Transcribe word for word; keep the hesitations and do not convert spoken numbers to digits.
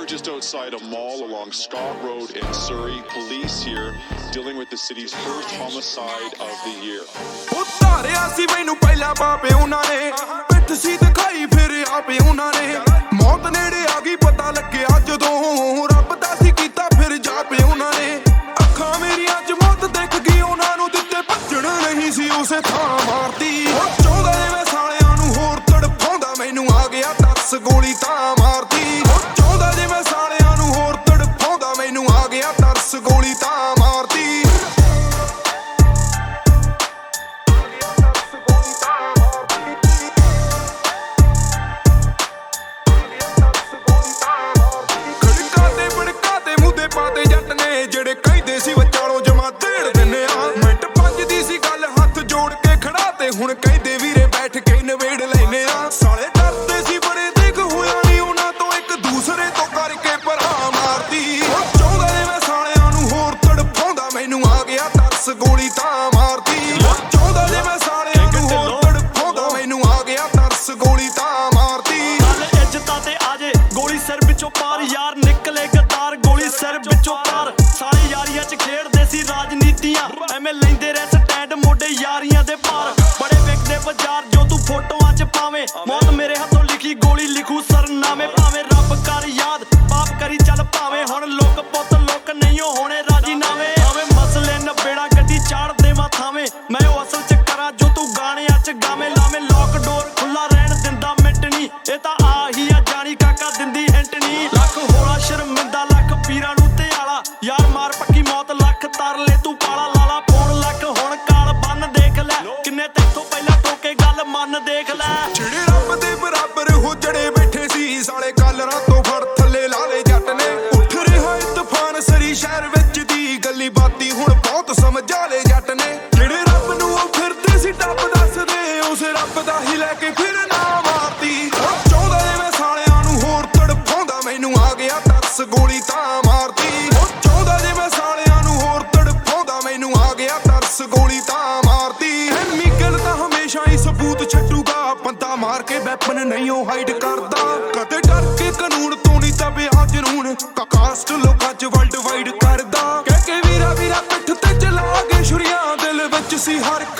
We're just outside a mall along Scott Road in Surrey. Police here dealing with the city's first homicide of the year. ਉਤਾਰਿਆ ਸੀ ਮੈਨੂੰ ਪਹਿਲਾਂ ਬਾਪੇ ਉਹਨਾਂ ਨੇ ਪਿੱਠ ਸੀ ਦਿਖਾਈ ਫਿਰ ਆਪੇ ਉਹਨਾਂ ਨੇ ਮੌਤ ਨੇੜੇ ਆ ਗਈ ਪਤਾ ਲੱਗਿਆ ਜਦੋਂ ਰੱਬ ਦਾ ਸੀ ਕੀਤਾ ਫਿਰ ਜਾਪੇ ਉਹਨਾਂ ਨੇ ਅੱਖਾਂ ਮੇਰੀਆਂ ਚ ਮੌਤ ਦਿਖ ਗਈ ਉਹਨਾਂ ਨੂੰ ਦਿੱਤੇ ਭੱਜਣ ਨਹੀਂ ਸੀ ਉਸੇ ਥਾਂ ਮਾਰਦੀ ਚਾਹੁੰਦਾ ਜਿਵੇਂ ਸਾਲਿਆਂ ਨੂੰ ਹੋਰ ਤੜਫਾਉਂਦਾ ਮੈਨੂੰ ਆ ਗਿਆ ਦਸ ਗੋਲੀ ਤਾਂ ਮਾਰਦੀ ਚਾਹੁੰਦਾ ਜਿਵੇਂ ਸਾਲਿਆਂ ਨੂੰ ਹੋਰ ਤੜਫਾਉਂਦਾ ਮੈਨੂੰ ਆ ਗਿਆ ਦਸ ਗੋਲੀ ਤਾਂ ਮਾਰਦੀ ਪਾਤੇ ਜੱਟ ਨੇ ਜਿਹੜੇ ਕਹਿੰਦੇ ਸੀ ਵਿਚਾਲੋਂ ਜਮਾ ਢੇੜ ਦਿੰਨੇ ਆ ਮਿੰਟ ਪੰਜ ਦੀ ਸੀ ਗੱਲ ਹੱਥ ਜੋੜ ਕੇ ਖੜਾ ਤੇ ਹੁਣ ਕਹਿੰਦੇ ਵੀਰੇ ਬੈਠ ਕੇ ਨਵੇੜ ਲੈਨੇ ਆ ਸਾਲੇ ਡਰਦੇ ਸੀ ਬੜੇ ਦੇਖ ਹੋਇਆ ਨਹੀਂ ਉਹਨਾਂ ਤੋਂ ਇੱਕ ਦੂਸਰੇ ਤੋਂ ਕਰਕੇ ਭਰਾ ਮਾਰਦੀ ਚਾਹੁੰਦਾ ਜਿਵੇਂ ਸਾਲਿਆਂ ਨੂੰ ਹੋਰ ਤੜਫਾਉਂਦਾ ਮੈਨੂੰ ਆ ਗਿਆ ਦਸ ਗੋਲੀ ਤਾਂ ਮਾਰਦੀ ਚਾਹੁੰਦਾ ਜਿਵੇਂ ਸਾਲਿਆਂ ਨੂੰ ਹੋਰ ਤੜਫਾਉਂਦਾ ਮੈਨੂੰ ਆ ਗਿਆ ਦਸ ਗੋਲੀ ਤਾਂ ਮਾਰਦੀ ਗੱਲ ਇੱਜ਼ਤਾਂ ਤੇ ਆਜੇ ਗੋਲੀ ਸਿਰ ਵਿੱਚੋਂ ਪਾਰ ਯਾਰ ਨਿਕਲੇ ਗਦਾਰ ਗੋਲੀ ਸਿਰ ਵਿੱਚੋਂ ਪਾਰ ਸਾਰੇ ਯਾਰੀਆਂ ਚ ਖੇਡਦੇ ਸੀ ਰਾਜਨੀਤੀਆਂ ਐਵੇਂ ਲੈਂਦੇ ਰਹਿ ਸਟੈਂਡ ਮੋਢੇ ਯਾਰੀਆਂ ਦੇ ਪਾਰ ਬੜੇ ਵਿਕਦੇ ਬਾਜ਼ਾਰ ਜੋ ਤੂੰ ਫੋਟੋਆਂ ਚ ਪਾਵੇਂ ਮੌਤ ਮੇਰੇ ਹੱਥੋਂ ਲਿਖੀ ਗੋਲੀ ਲਿਖੂ ਸਰਨਾਮੇ ਭਾਵੇਂ ਰੱਬ ਕਰ ਯਾਦ ਪਾਪ ਕਰੀ ਚੱਲ ਭਾਵੇਂ ਹੁਣ ਲੋਕ ਪੁੱਤ ਲੋਕ ਨਹੀਂ ਹੋਣੇ ਰਾਜੀ ਨਾਵੇਂ ਭਾਵੇਂ ਮਸਲੇ ਨਬੇੜਾ ਗੱਡੀ ਚਾੜ ਦੇਵਾਂ ਥਾਵੇਂ ਮੈਂ ਉਹ ਅਸਲ ਚ ਕਰਾਂ ਜੋ ਤੂੰ ਗਾਣਿਆਂ ਚ ਗਾਵੇਂ ਲਾਵੇਂ ਲੋਕ ਡੋਰ ਖੁੱਲਾ ਰਹਿਣ ਦਿੰਦਾ ਮਿੰਟ ਨਹੀਂ ਇਹ ਤਾਂ ਆਹੀ ਆ ਜਾਣੀ ਕਾਕਾ ਦਿੰਦੀ ਹਿੰਟ ਨਹੀਂ ਲੱਖ ਹੋਲਾ ਸ਼ਰਮਿੰਦਾ ਲੱਖ ਪੀਰਾਂ ਨੂੰ ਤੇ ਆਲਾ ਯਾਰ ਮਾਰ ਪੱਕੀ ਮੌਤ ਲੱਖ ਤਰਲੇ ਤੂੰ ਪਾਲਾ ਲਾਲਾ ਪੌਣ ਲੱਖ ਹੁਣ ਕਾਲ ਬੰਨ ਦੇਖ ਲੈ ਕਿੰਨੇ ਤੇਥੋਂ ਪਹਿਲਾਂ ਟੋਕੇ ਗੱਲ ਮੰਨ ਦੇਖ ਲੈ ਜਿਹੜੇ ਰੱਬ ਦੇ ਬਰਾਬਰ ਹੋ ਜੜੇ ਬੈਠੇ ਸੀ ਸਾਲੇ ਕਾਲਰਾਂ ਤੋਂ ਫੜ ਥੱਲੇ ਲਾਲੇ ਜੱਟ ਨੇ ਉੱਠ ਰਿਹਾ ਤੂਫਾਨ ਸਰੀ ਸ਼ਹਿਰ ਵਿੱਚ ਦੀ ਗੱਲੀ ਬਾਤੀ ਹੁਣ ਬਹੁਤ ਸਮਝਾ ਲੈ ਜੱਟ ਨੇ ਜਿਹੜੇ ਰੱਬ ਨੂੰ ਉਹ ਫਿਰਦੇ ਸੀ ਟੱਪ ਦੱਸਦੇ ਉਸ ਰੱਬ ਦਾ ਹੀ ਲੈ ਕੇ ਫਿਰ ਨਾ ਮਾਰਦੀ ਚਾਹੁੰਦਾ ਜਿਵੇਂ ਸਾਲਿਆਂ ਨੂੰ ਹੋਰ ਤੜਫਾਉਂਦਾ ਮੈਨੂੰ ਆ ਗਿਆ ਦਸ ਗੋਲੀ ਤਾਂ ਮਾਰਦੀ ਚਾਹੁੰਦਾ ਜਿਵੇਂ ਸਾਲਿਆਂ ਨੂੰ ਹੋਰ ਤੜਫਾਉਂਦਾ ਮੈਨੂੰ ਆ ਗਿਆ ਦਸ ਗੋਲੀ ਤਾਂ ਮਾਰਦੀ ਐਨਮੀ ਗੱਲ ਤਾਂ ਹਮੇਸ਼ਾ ਹੀ ਸਬੂਤ ਛੱਡੂਗਾ ਬੰਦਾ ਮਾਰ ਕੇ ਵੈਪਨ ਨਹੀਂ ਉਹ ਹਾਈਡ ਕਰਦਾ ਕਦੇ ਡਰ ਕੇ ਕਾਨੂੰਨ ਤੋਂ ਨਹੀਂ ਦਬਿਆ ਜਨੂਨ ਕਾਸਟ ਲੋਕਾਂ ਚ ਵਰਲਡ ਵਾਈਡ ਕਰਦਾ ਕਹਿ ਕੇ ਵੀਰਾ ਵੀਰਾ ਪਿੱਠ ਤੇ ਚਲਾ ਕੇ ਛੁਰੀਆਂ ਦਿਲ ਵਿੱਚ ਸੀ ਹਰ